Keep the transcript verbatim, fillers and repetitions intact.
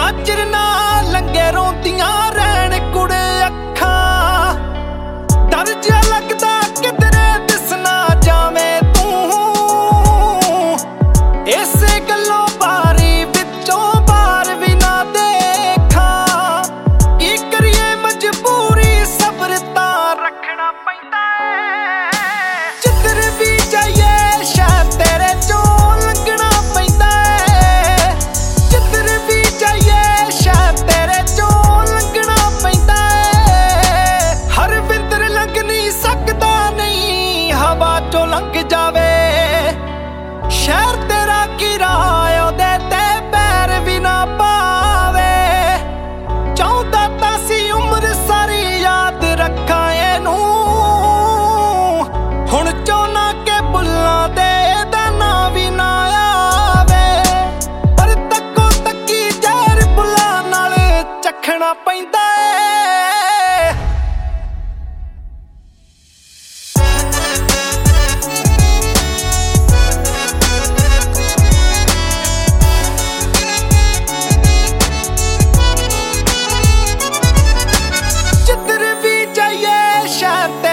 ਜਿੰਨਾ ਚਿਰ ਨਾ ਲੰਘੇ ਰੋਂਦੀਆਂ ਰਹਿਣ ਕੁੜੇ ਅੱਖਾਂ। ਡਰ ਜਿਹਾ ਲੱਗਦਾ ਕਿਧਰੇ ਦਿਸ ਨਾ ਜਾਵੇਂ ਤੂੰ, ਇਸੇ ਗੱਲੋਂ ਬਾਰੀ ਵਿੱਚੋਂ ਬਾਹਰ ਵੀ ਨਾ ਦੇਖਾਂ। ਕੀ ਕਰੀਏ ਮਜਬੂਰੀ ਸਬਰ ਤਾਂ ਰੱਖਣਾ ਪੈਂਦਾ ਏ, ਜਿੱਧਰ ਵੀ ਜਾਈਏ ਸ਼ਾਇਦ ਤੇਰੇ ਚੋਂ ਲੰਘਣਾ ਪੈਂਦਾ ਏ, ਜਿੱਧਰ ਵੀ ਜਾਈਏ ਸ਼ਾਇਦ ਤੇਰੇ ਚੋਂ ਲੰਘਣਾ ਪੈਂਦਾ ਏ। ਹਰ ਵਿੰਦਰ ਲੰਘ ਨਹੀਂ ਸਕਦਾ, ਨਹੀਂ ਹਵਾ ਚੋਂ ਲੰਘ ਜਾਵੇ। ਸ਼ਹਿਰ ਤੇਰਾ ਕਿਰਾਇਆ ਉਹਦੇ ਤੇ ਪੈਰ ਵੀ ਨਾ ਪਾਵੇ। ਚਾਹੁੰਦਾ ਤਾਂ ਸੀ ਉਮਰ ਸਾਰੀ ਯਾਦ ਰੱਖਾਂ ਇਹਨੂੰ, ਹੁਣ ਚਾਹੁੰਨਾ ਕਿ ਬੁੱਲਾਂ ਦੇ ਇਹਦਾ ਨਾਂ ਵੀ ਨਾ ਆਵੇ। ਪਰ ਤੱਕੋ ਤੱਕੀ ਜ਼ਹਿਰ ਬੁੱਲਾਂ ਨਾਲ ਚੱਖਣਾ ਪੈਂਦਾ ਏ। ਜਿੱਧਰ ਵੀ ਜਾਈਏ ਸ਼ਾਇਦ